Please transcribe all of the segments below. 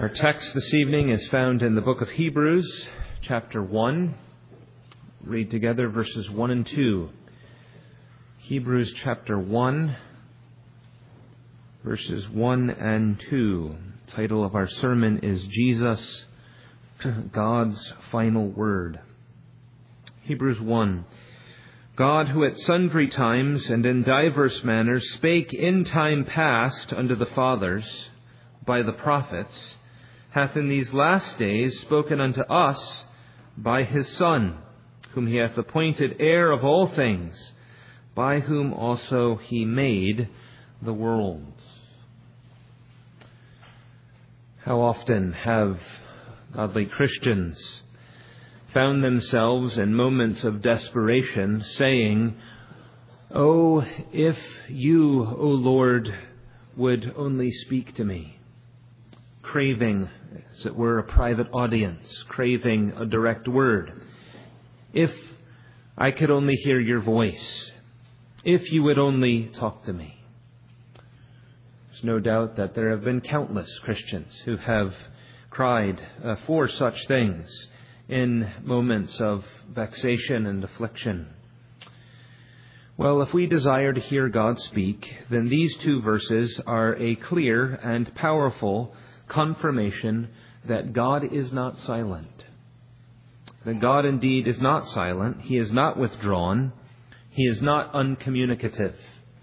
Our text this evening is found in the book of Hebrews, chapter 1. Read together verses 1 and 2. Hebrews chapter 1, verses 1 and 2. The title of our sermon is Jesus, God's Final Word. Hebrews 1. God, who at sundry times and in diverse manners spake in time past unto the fathers by the prophets, hath in these last days spoken unto us by his Son, whom he hath appointed heir of all things, by whom also he made the worlds. How often have godly Christians found themselves in moments of desperation saying, "Oh, if you, O Lord, would only speak to me," craving, as it were, a private audience, craving a direct word. If I could only hear your voice, if you would only talk to me. There's no doubt that there have been countless Christians who have cried for such things in moments of vexation and affliction. Well, if we desire to hear God speak, then these two verses are a clear and powerful confirmation that God is not silent. That God indeed is not silent. He is not withdrawn. He is not uncommunicative.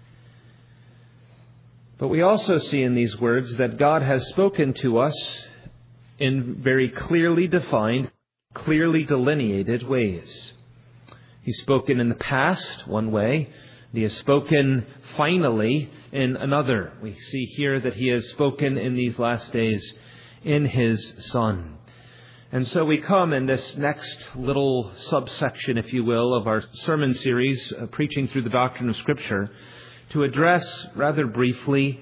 But we also see in these words that God has spoken to us in very clearly defined, clearly delineated ways. He's spoken in the past one way. He has spoken finally in another. We see here that he has spoken in these last days in his Son. And so we come in this next little subsection, if you will, of our sermon series, Preaching Through the Doctrine of Scripture, to address rather briefly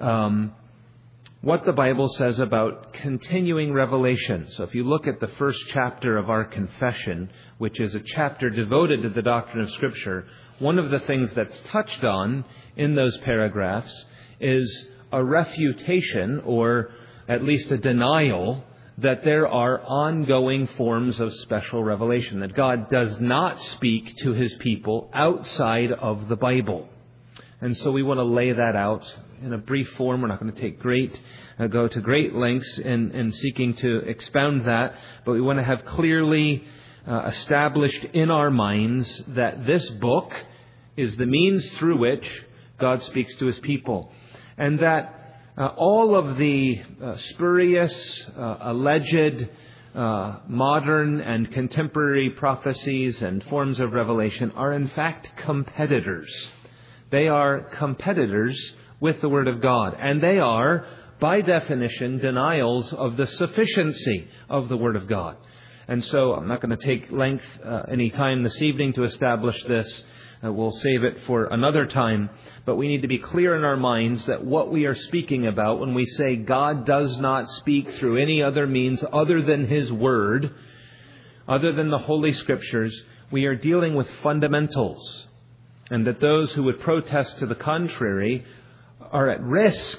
what the Bible says about continuing revelation. So if you look at the first chapter of our confession, which is a chapter devoted to the doctrine of Scripture, one of the things that's touched on in those paragraphs is a refutation, or at least a denial, that there are ongoing forms of special revelation, that God does not speak to his people outside of the Bible. And so we want to lay that out in a brief form. We're not going to go to great lengths in seeking to expound that, but we want to have clearly established in our minds that this book is the means through which God speaks to his people. And that all of the spurious, alleged, modern and contemporary prophecies and forms of revelation are in fact competitors. They are competitors with the Word of God. And they are, by definition, denials of the sufficiency of the Word of God. And so I'm not going to take any time this evening to establish this. We'll save it for another time. But we need to be clear in our minds that what we are speaking about when we say God does not speak through any other means other than his Word, other than the Holy Scriptures, we are dealing with fundamentals. And that those who would protest to the contrary are at risk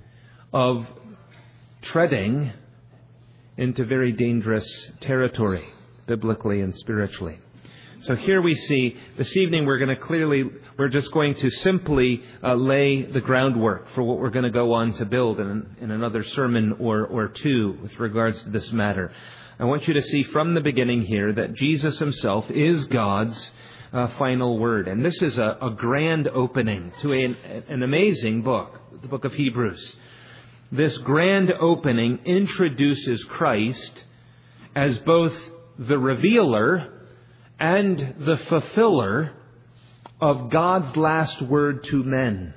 of treading into very dangerous territory, biblically and spiritually. So here we see, this evening we're just going to simply lay the groundwork for what we're going to go on to build in another sermon or two with regards to this matter. I want you to see from the beginning here that Jesus himself is God's final word. And this is a grand opening to an amazing book, the book of Hebrews. This grand opening introduces Christ as both the revealer and the fulfiller of God's last word to men.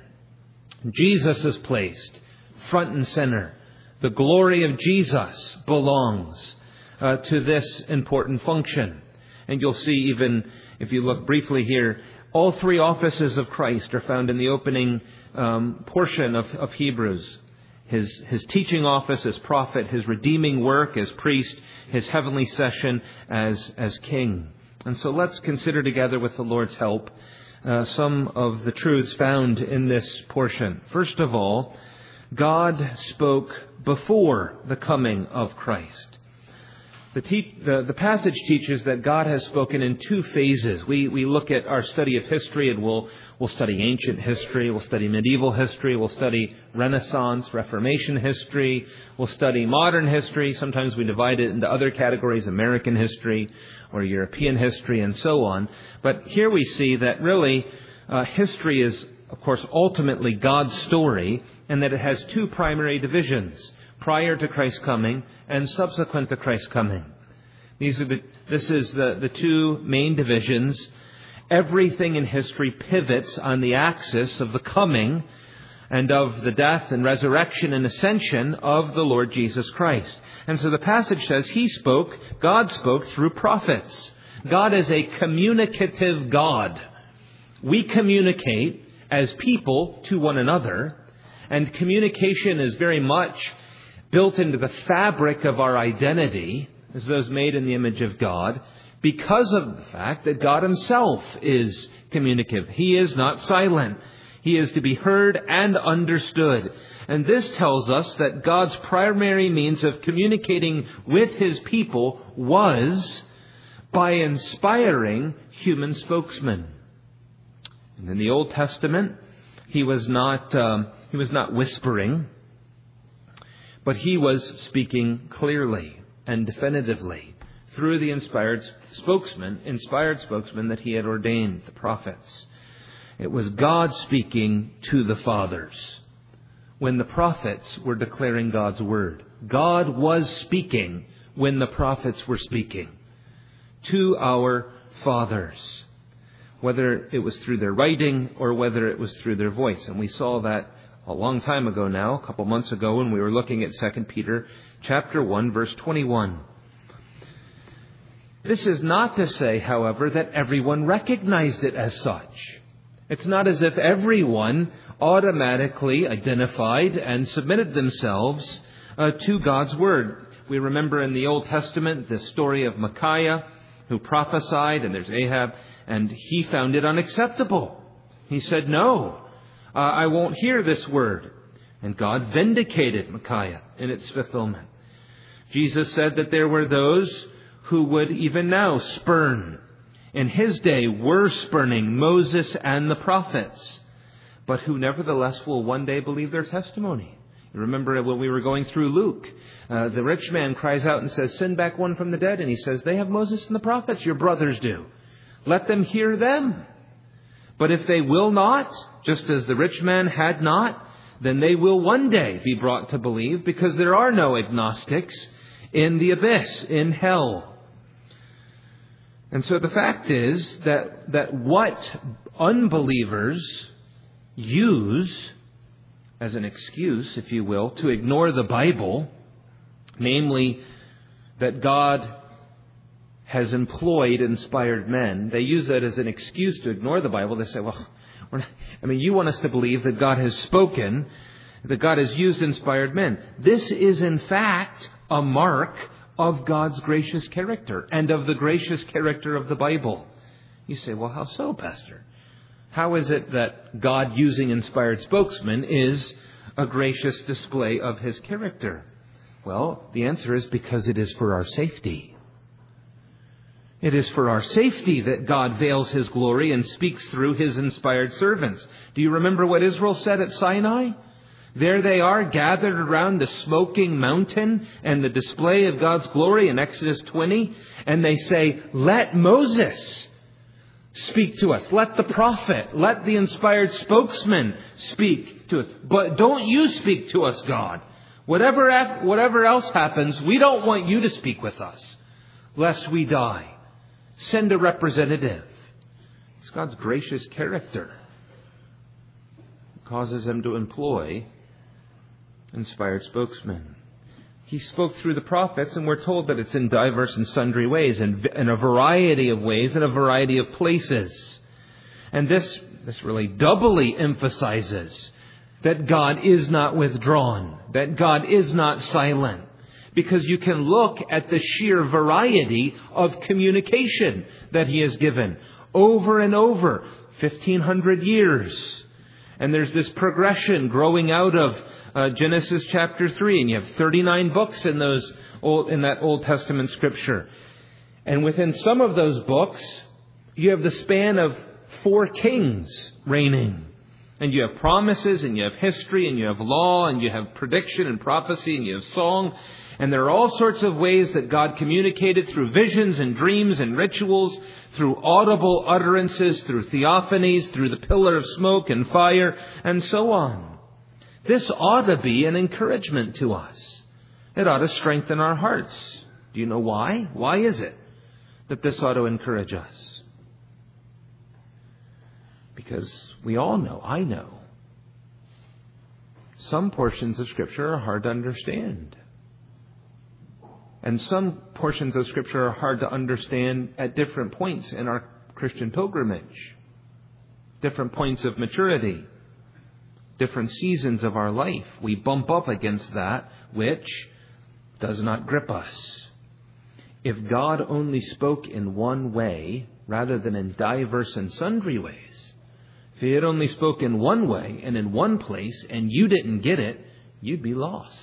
Jesus is placed front and center. The glory of Jesus belongs to this important function. And you'll see, even if you look briefly here, all three offices of Christ are found in the opening portion of Hebrews. His teaching office as prophet, his redeeming work as priest, his heavenly session as king. And so let's consider together, with the Lord's help, some of the truths found in this portion. First of all, God spoke before the coming of Christ. The passage teaches that God has spoken in two phases. We look at our study of history, and we'll study ancient history, we'll study medieval history, we'll study Renaissance, Reformation history, we'll study modern history. Sometimes we divide it into other categories, American history or European history and so on. But here we see that really history is, of course, ultimately God's story, and that it has two primary divisions: prior to Christ's coming and subsequent to Christ's coming. This is the two main divisions. Everything in history pivots on the axis of the coming and of the death and resurrection and ascension of the Lord Jesus Christ. And so the passage says God spoke through prophets. God is a communicative God. We communicate as people to one another, and communication is very much built into the fabric of our identity as those made in the image of God, because of the fact that God Himself is communicative. He is not silent. He is to be heard and understood. And this tells us that God's primary means of communicating with His people was by inspiring human spokesmen. And in the Old Testament, He was not whispering, but He was speaking clearly and definitively through the inspired spokesman that He had ordained, the prophets. It was God speaking to the fathers when the prophets were declaring God's word. God was speaking when the prophets were speaking to our fathers, whether it was through their writing or whether it was through their voice. And we saw that a long time ago now, a couple months ago, when we were looking at 2 Peter chapter 1, verse 21. This is not to say, however, that everyone recognized it as such. It's not as if everyone automatically identified and submitted themselves to God's word. We remember in the Old Testament the story of Micaiah, who prophesied, and there's Ahab, and he found it unacceptable. He said, "No, I won't hear this word." And God vindicated Micaiah in its fulfillment. Jesus said that there were those who would even now spurn. In His day were spurning Moses and the prophets, but who nevertheless will one day believe their testimony. You remember when we were going through Luke, the rich man cries out and says, "Send back one from the dead." And He says, "They have Moses and the prophets, your brothers do. Let them hear them. But if they will not, just as the rich man had not, then they will one day be brought to believe, because there are no agnostics in the abyss, in hell." And so the fact is that what unbelievers use as an excuse, if you will, to ignore the Bible, namely that God has employed inspired men, they use that as an excuse to ignore the Bible. They say, well, you want us to believe that God has spoken, that God has used inspired men. This is in fact a mark of God's gracious character and of the gracious character of the Bible. You say, well, how so, Pastor? How is it that God using inspired spokesmen is a gracious display of His character? Well, the answer is because it is for our safety. It is for our safety that God veils His glory and speaks through His inspired servants. Do you remember what Israel said at Sinai? There they are, gathered around the smoking mountain and the display of God's glory in Exodus 20. And they say, "Let Moses speak to us. Let the prophet, let the inspired spokesman speak to us. But don't you speak to us, God. Whatever else happens, we don't want you to speak with us, lest we die. Send a representative." It's God's gracious character. It causes Him to employ inspired spokesmen. He spoke through the prophets, and we're told that it's in diverse and sundry ways, and in a variety of ways, in a variety of places. And this really doubly emphasizes that God is not withdrawn, that God is not silent, because you can look at the sheer variety of communication that He has given over and over, 1,500 years. And there's this progression growing out of Genesis chapter 3, and you have 39 books in that Old Testament Scripture. And within some of those books, you have the span of 4 kings reigning. And you have promises, and you have history, and you have law, and you have prediction and prophecy, and you have song. And there are all sorts of ways that God communicated through visions and dreams and rituals, through audible utterances, through theophanies, through the pillar of smoke and fire, and so on. This ought to be an encouragement to us. It ought to strengthen our hearts. Do you know why? Why is it that this ought to encourage us? Because we all know, I know, some portions of Scripture are hard to understand. And some portions of Scripture are hard to understand at different points in our Christian pilgrimage. Different points of maturity. Different seasons of our life. We bump up against that which does not grip us. If God only spoke in one way rather than in diverse and sundry ways, if He had only spoken in one way and in one place and you didn't get it, you'd be lost.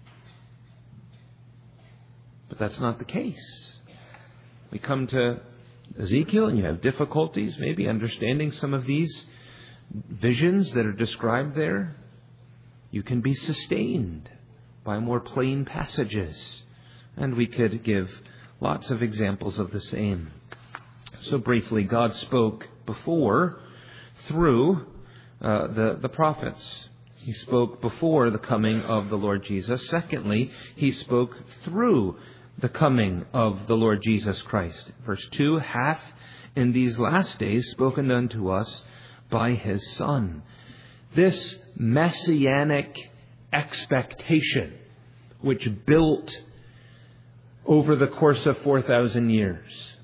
But that's not the case. We come to Ezekiel and you have difficulties maybe understanding some of these visions that are described there. You can be sustained by more plain passages. And we could give lots of examples of the same. So briefly, God spoke before through the prophets. He spoke before the coming of the Lord Jesus. Secondly, He spoke through the coming of the Lord Jesus Christ. Verse 2, hath in these last days spoken unto us by His Son. This messianic expectation, which built over the course of 4,000 years,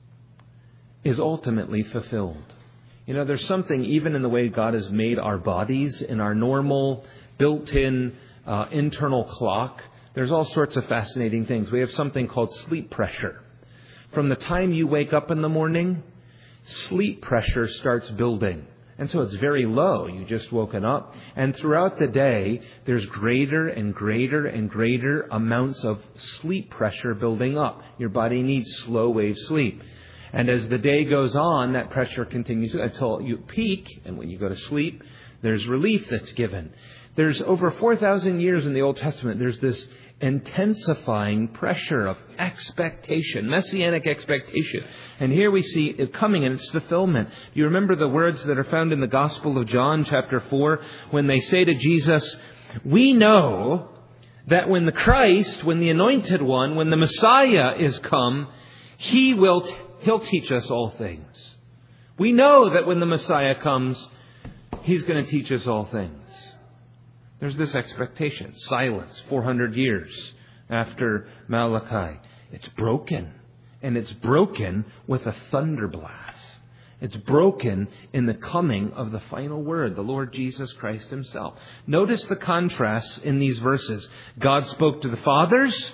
is ultimately fulfilled. You know, there's something even in the way God has made our bodies, in our normal built-in internal clock. There's all sorts of fascinating things. We have something called sleep pressure. From the time you wake up in the morning, sleep pressure starts building. And so it's very low. You just woken up. And throughout the day, there's greater and greater and greater amounts of sleep pressure building up. Your body needs slow wave sleep. And as the day goes on, that pressure continues until you peak. And when you go to sleep, there's relief that's given. There's over 4,000 years in the Old Testament, there's this intensifying pressure of expectation, messianic expectation. And here we see it coming and its fulfillment. Do you remember the words that are found in the Gospel of John, chapter 4, when they say to Jesus, we know that when the Christ, when the Anointed One, when the Messiah is come, He'll teach us all things. We know that when the Messiah comes, He's going to teach us all things. There's this expectation. Silence, 400 years after Malachi. It's broken. And it's broken with a thunder blast. It's broken in the coming of the final word, the Lord Jesus Christ Himself. Notice the contrasts in these verses. God spoke to the fathers.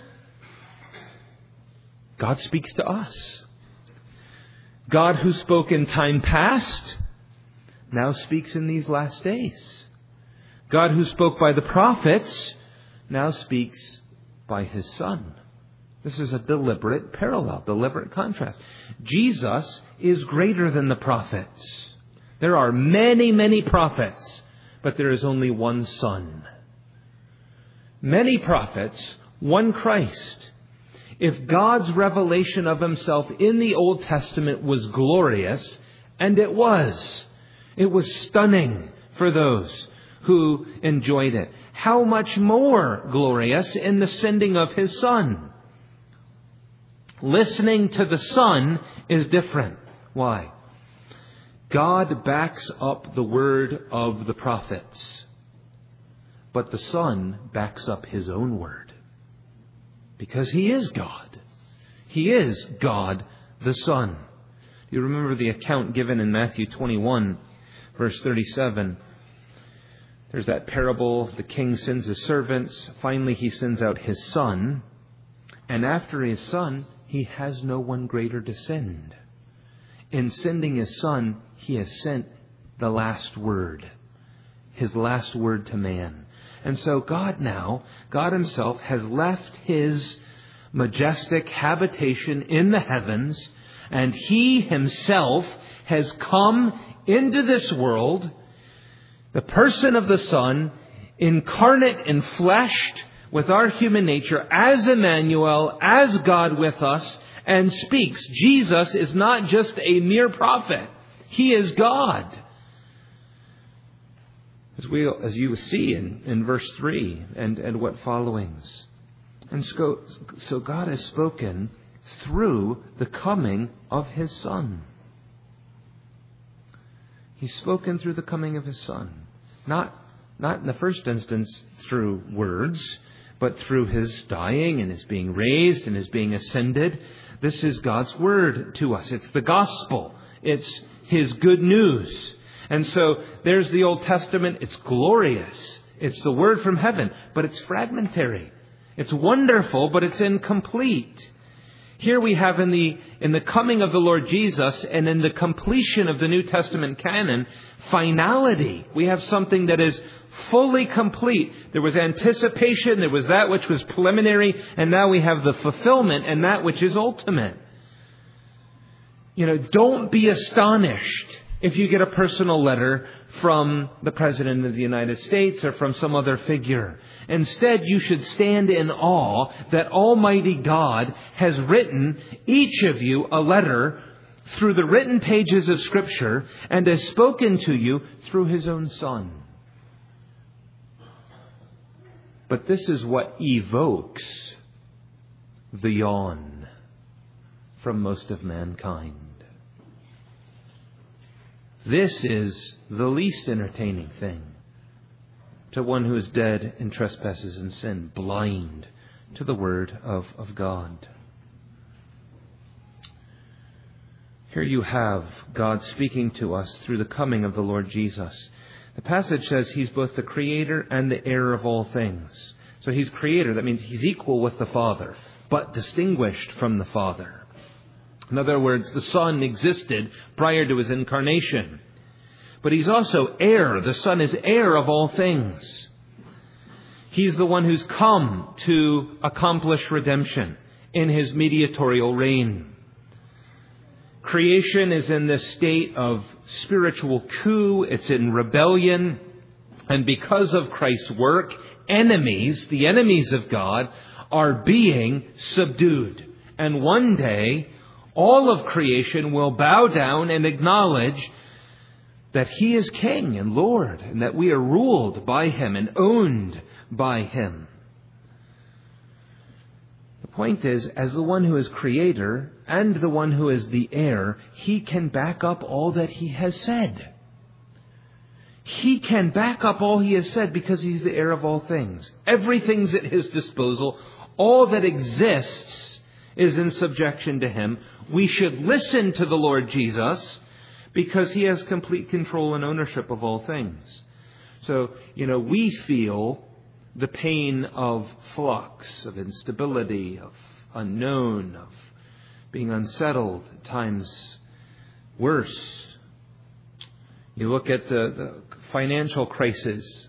God speaks to us. God who spoke in time past now speaks in these last days. God who spoke by the prophets now speaks by His Son. This is a deliberate parallel, deliberate contrast. Jesus is greater than the prophets. There are many, many prophets, but there is only one Son. Many prophets, one Christ. If God's revelation of Himself in the Old Testament was glorious, and it was stunning for those who enjoyed it, how much more glorious in the sending of His Son. Listening to the Son is different. Why? God backs up the word of the prophets, but the Son backs up His own word. Because He is God. He is God the Son. You remember the account given in Matthew 21, verse 37. There's that parable, the king sends his servants. Finally, he sends out his Son. And after His Son, He has no one greater to send. In sending His Son, He has sent the last word. His last word to man. And so God Himself has left His majestic habitation in the heavens, and He Himself has come into this world, the person of the Son, incarnate and fleshed with our human nature, as Emmanuel, as God with us, and speaks. Jesus is not just a mere prophet. He is God. As you see in verse 3 and what followings. And so God has spoken through the coming of His Son. He's spoken through the coming of His Son. Not in the first instance through words, but through His dying and His being raised and His being ascended. This is God's Word to us. It's the gospel. It's His good news. And so there's the Old Testament. It's glorious. It's the Word from heaven, but it's fragmentary. It's wonderful, but it's incomplete. Here we have in the coming of the Lord Jesus and in the completion of the New Testament canon, finality. We have something that is fully complete. There was anticipation, there was that which was preliminary, and now we have the fulfillment and that which is ultimate. Don't be astonished if you get a personal letter from the President of the United States or from some other figure. Instead, you should stand in awe that Almighty God has written each of you a letter through the written pages of Scripture and has spoken to you through His own Son. But this is what evokes the yawn from most of mankind. This is the least entertaining thing to one who is dead in trespasses and sin, blind to the Word of God. Here you have God speaking to us through the coming of the Lord Jesus. The passage says He's both the Creator and the heir of all things. So He's Creator. That means He's equal with the Father, but distinguished from the Father. In other words, the Son existed prior to His incarnation. But He's also heir. The Son is heir of all things. He's the one who's come to accomplish redemption in His mediatorial reign. Creation is in this state of spiritual coup. It's in rebellion. And because of Christ's work, the enemies of God, are being subdued. And one day, all of creation will bow down and acknowledge that He is King and Lord, and that we are ruled by Him and owned by Him. The point is, as the one who is Creator and the one who is the heir, He can back up all that He has said. He can back up all He has said because He's the heir of all things. Everything's at His disposal. All that exists is in subjection to Him. We should listen to the Lord Jesus because He has complete control and ownership of all things. So, we feel the pain of flux, of instability, of unknown, of being unsettled, at times worse. You look at the financial crises,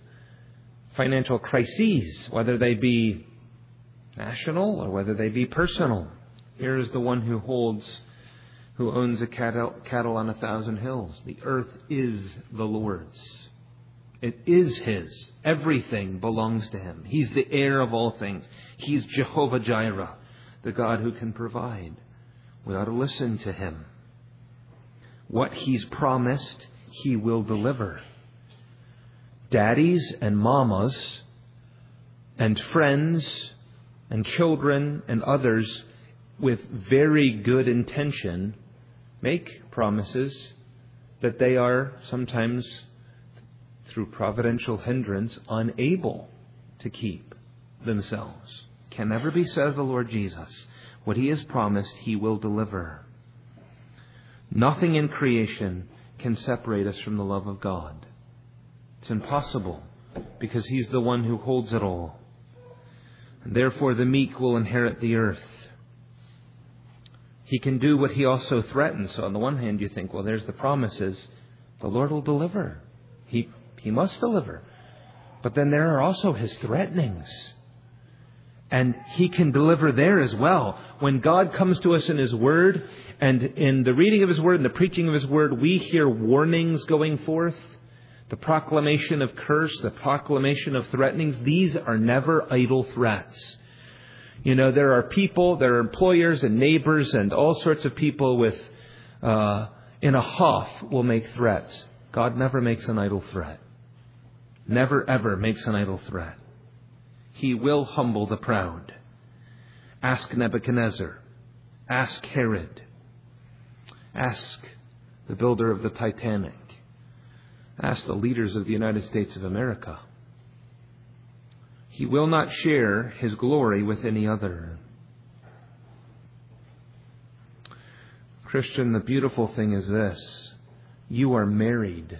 whether they be national or whether they be personal. Here is the one who owns a cattle on 1,000 hills. The earth is the Lord's. It is His. Everything belongs to Him. He's the heir of all things. He's Jehovah Jireh, the God who can provide. We ought to listen to Him. What He's promised, He will deliver. Daddies and mamas and friends and children and others with very good intention make promises that they are sometimes, through providential hindrance, unable to keep themselves. Can never be said of the Lord Jesus. What He has promised, He will deliver. Nothing in creation can separate us from the love of God. It's impossible because He's the one who holds it all. And therefore the meek will inherit the earth. He can do what He also threatens. So on the one hand you think, well, there's the promises. The Lord will deliver. He must deliver. But then there are also His threatenings. And He can deliver there as well. When God comes to us in His Word, and in the reading of His Word and the preaching of His Word, we hear warnings going forth, the proclamation of curse, the proclamation of threatenings. These are never idle threats. You know, there are people, there are employers and neighbors and all sorts of people with, in a huff, will make threats. God never makes an idle threat. Never ever makes an idle threat. He will humble the proud. Ask Nebuchadnezzar. Ask Herod. Ask the builder of the Titanic. Ask the leaders of the United States of America. He will not share His glory with any other. Christian, the beautiful thing is this. You are married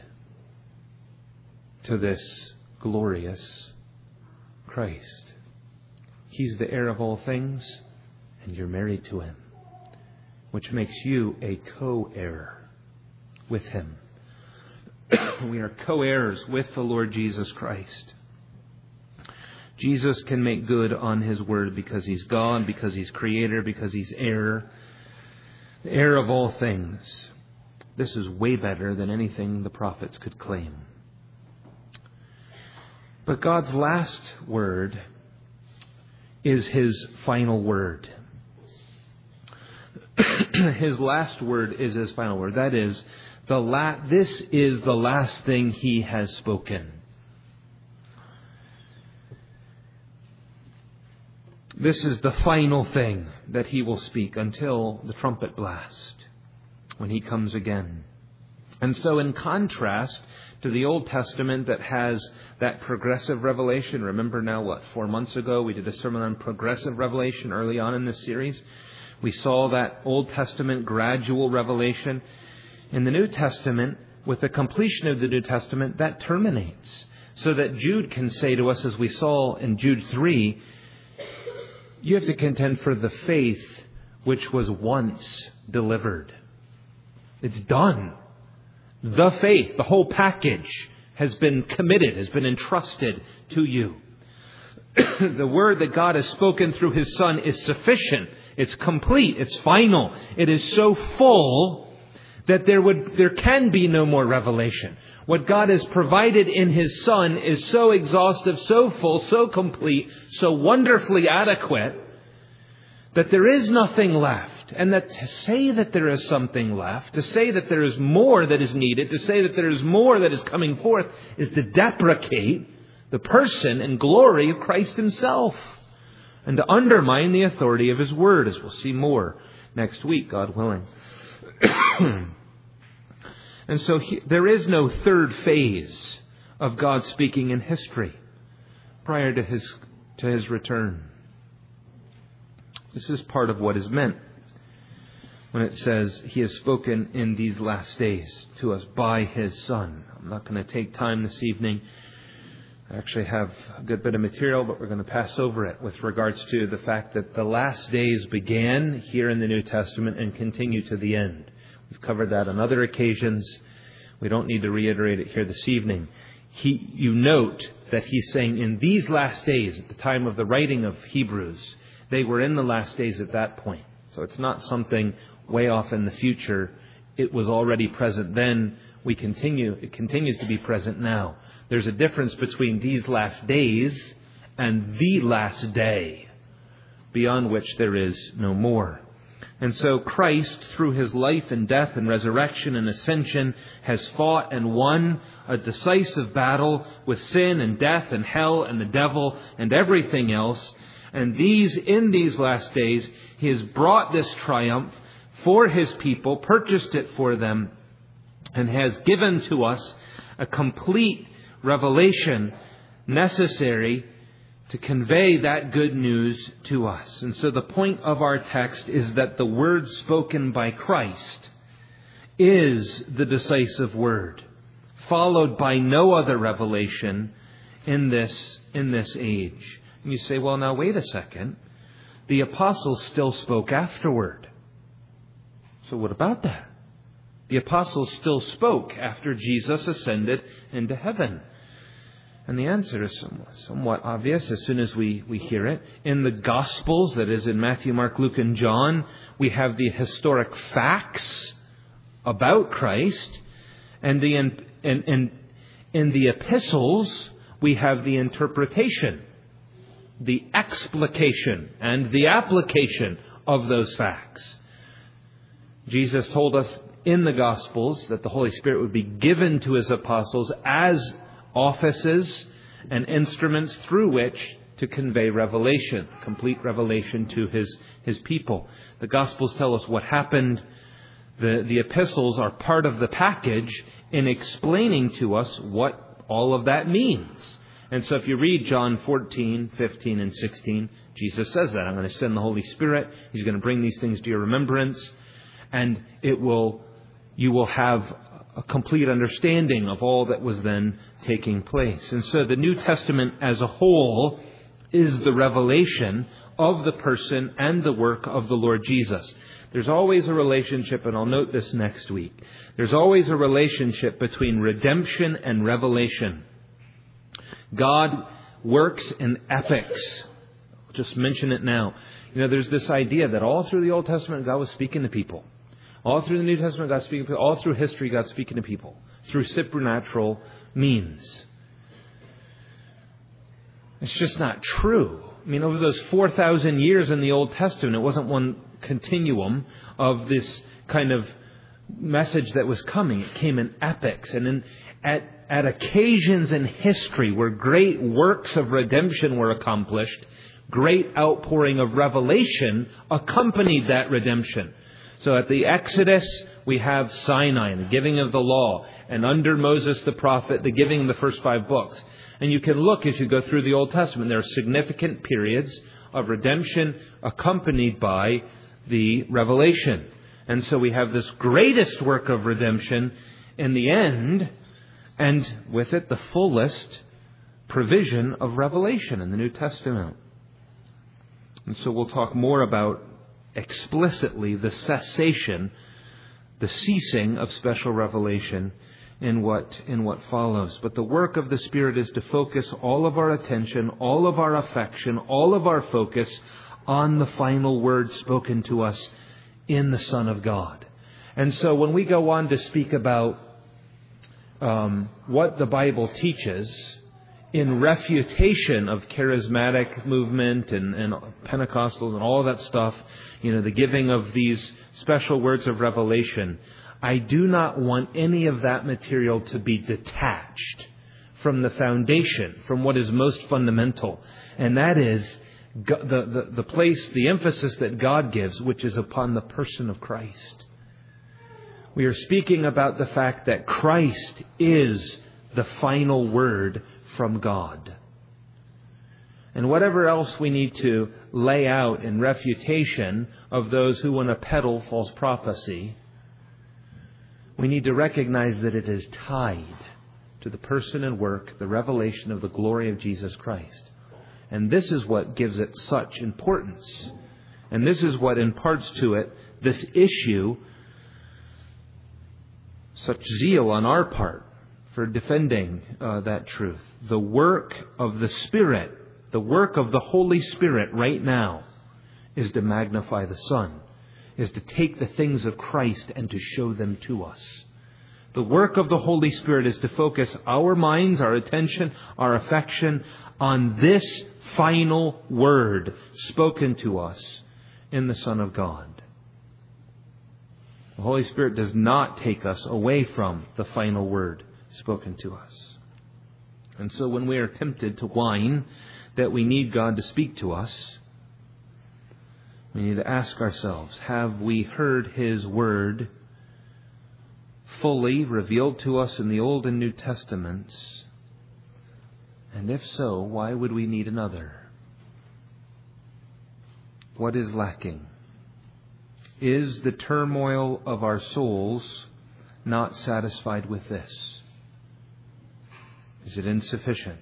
to this glorious Christ. He's the heir of all things, and you're married to Him, which makes you a co-heir with Him. We are co-heirs with the Lord Jesus Christ. Jesus can make good on His Word because He's God, because He's Creator, because He's heir, the heir of all things. This is way better than anything the prophets could claim. But God's last word is His final word. His last word is His final word. That is, this is the last thing He has spoken. This is the final thing that He will speak until the trumpet blast, when He comes again. And so in contrast to the Old Testament that has that progressive revelation, remember now 4 months ago we did a sermon on progressive revelation early on in this series. We saw that Old Testament gradual revelation. In the New Testament, with the completion of the New Testament, that terminates. So that Jude can say to us, as we saw in Jude 3, you have to contend for the faith which was once delivered. It's done. The faith, the whole package has been committed, has been entrusted to you. The word that God has spoken through His Son is sufficient. It's complete. It's final. It is so full that there can be no more revelation. What God has provided in His Son is so exhaustive, so full, so complete, so wonderfully adequate that there is nothing left. And that to say that there is something left, to say that there is more that is needed, to say that there is more that is coming forth, is to deprecate the person and glory of Christ Himself, and to undermine the authority of His Word, as we'll see more next week, God willing. And so there is no third phase of God speaking in history prior to His return. This is part of what is meant when it says He has spoken in these last days to us by His Son. I'm not going to take time this evening. I actually have a good bit of material, but we're going to pass over it with regards to the fact that the last days began here in the New Testament and continue to the end. We've covered that on other occasions. We don't need to reiterate it here this evening. You note that He's saying in these last days, at the time of the writing of Hebrews, they were in the last days at that point. So it's not something way off in the future. It was already present then. It continues to be present now. There's a difference between these last days and the last day, beyond which there is no more. And so Christ, through His life and death and resurrection and ascension, has fought and won a decisive battle with sin and death and hell and the devil and everything else. And in these last days, He has brought this triumph for His people, purchased it for them, and has given to us a complete revelation necessary to convey that good news to us. And so the point of our text is that the word spoken by Christ is the decisive word, followed by no other revelation in this age. And you say, well, now wait a second. The apostles still spoke afterward. So what about that? The apostles still spoke after Jesus ascended into heaven. And the answer is somewhat obvious as soon as we hear it. In the Gospels, that is in Matthew, Mark, Luke, and John, we have the historic facts about Christ. And in the epistles, we have the interpretation, the explication, and the application of those facts. Jesus told us in the Gospels that the Holy Spirit would be given to His apostles as offices and instruments through which to convey revelation, complete revelation to His people. The Gospels tell us what happened. The epistles are part of the package in explaining to us what all of that means. And so if you read John 14, 15, and 16, Jesus says that. I'm going to send the Holy Spirit. He's going to bring these things to your remembrance. And you will have a complete understanding of all that was then taking place. And so the New Testament as a whole is the revelation of the person and the work of the Lord Jesus. There's always a relationship, and I'll note this next week. There's always a relationship between redemption and revelation. God works in epics. I'll just mention it now. There's this idea that all through the Old Testament, God was speaking to people. All through the New Testament, God's speaking to people. All through history, God's speaking to people through supernatural means. It's just not true. Over those 4,000 years in the Old Testament, it wasn't one continuum of this kind of message that was coming. It came in epics and at occasions in history where great works of redemption were accomplished, great outpouring of revelation accompanied that redemption. So at the Exodus, we have Sinai, the giving of the law, and under Moses the prophet, the giving of the first 5 books. And you can look as you go through the Old Testament, there are significant periods of redemption accompanied by the revelation. And so we have this greatest work of redemption in the end, and with it the fullest provision of revelation in the New Testament. And so we'll talk more about explicitly the cessation, the ceasing of special revelation in what follows. But the work of the Spirit is to focus all of our attention, all of our affection, all of our focus on the final word spoken to us in the Son of God. And so when we go on to speak about what the Bible teaches in refutation of charismatic movement and Pentecostals and all of that stuff, the giving of these special words of revelation, I do not want any of that material to be detached from the foundation, from what is most fundamental. And that is the place, the emphasis that God gives, which is upon the person of Christ. We are speaking about the fact that Christ is the final word from God. And whatever else we need to lay out in refutation of those who want to peddle false prophecy, we need to recognize that it is tied to the person and work, the revelation of the glory of Jesus Christ. And this is what gives it such importance. And this is what imparts to it this issue, such zeal on our part for defending that truth. The work of the Spirit, the work of the Holy Spirit right now is to magnify the Son, is to take the things of Christ and to show them to us. The work of the Holy Spirit is to focus our minds, our attention, our affection on this final word spoken to us in the Son of God. The Holy Spirit does not take us away from the final word spoken to us. And so when we are tempted to whine that we need God to speak to us, we need to ask ourselves, have we heard His word fully revealed to us in the Old and New Testaments? And if so, why would we need another? What is lacking? Is the turmoil of our souls not satisfied with this? Is it insufficient?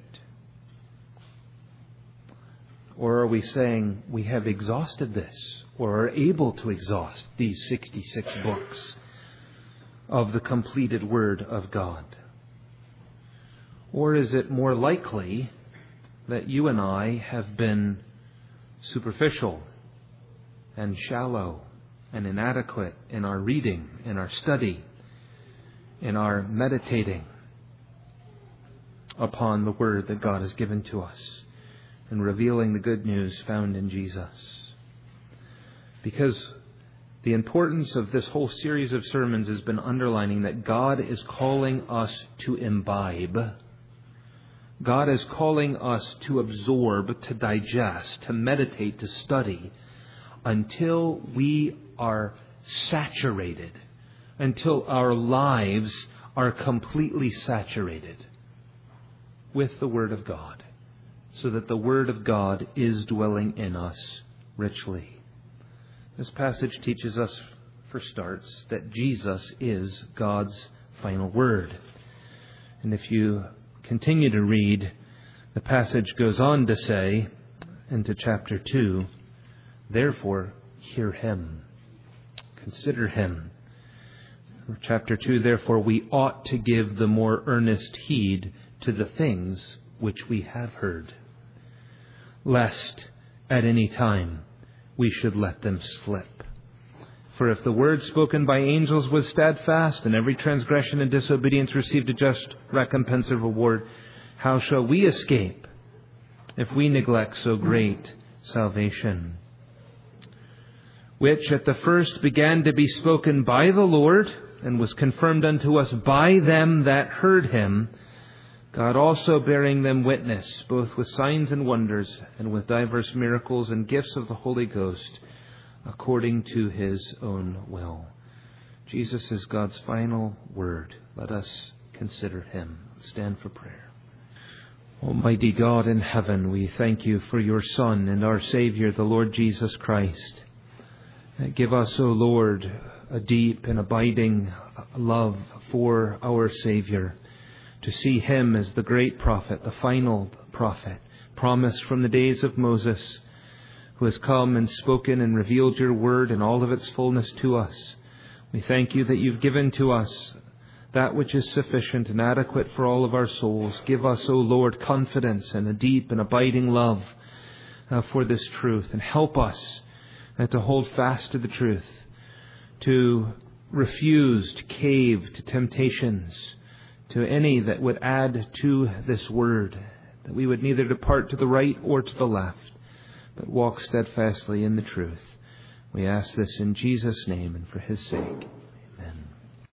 Or are we saying we have exhausted this, or are able to exhaust these 66 books of the completed Word of God? Or is it more likely that you and I have been superficial and shallow and inadequate in our reading, in our study, in our meditating upon the Word that God has given to us and revealing the good news found in Jesus? Because the importance of this whole series of sermons has been underlining that God is calling us to imbibe. God is calling us to absorb, to digest, to meditate, to study until we are saturated, until our lives are completely saturated with the Word of God, so that the Word of God is dwelling in us richly. This passage teaches us, for starts, that Jesus is God's final word. And if you continue to read, the passage goes on to say, into chapter 2, therefore, hear Him. Consider Him. Chapter 2, therefore, we ought to give the more earnest heed to the things which we have heard, lest at any time we should let them slip. For if the word spoken by angels was steadfast, and every transgression and disobedience received a just recompense of reward, how shall we escape if we neglect so great salvation? Which at the first began to be spoken by the Lord, and was confirmed unto us by them that heard Him, God also bearing them witness, both with signs and wonders, and with diverse miracles and gifts of the Holy Ghost, according to His own will. Jesus is God's final word. Let us consider Him. Stand for prayer. Almighty God in heaven, we thank You for Your Son and our Savior, the Lord Jesus Christ. Give us, O Lord, a deep and abiding love for our Savior, to see Him as the great prophet, the final prophet, promised from the days of Moses, who has come and spoken and revealed Your word in all of its fullness to us. We thank You that You've given to us that which is sufficient and adequate for all of our souls. Give us, O Lord, confidence and a deep and abiding love for this truth, and help us to hold fast to the truth, to refuse to cave to temptations, to any that would add to this word, that we would neither depart to the right or to the left, but walk steadfastly in the truth. We ask this in Jesus' name and for His sake.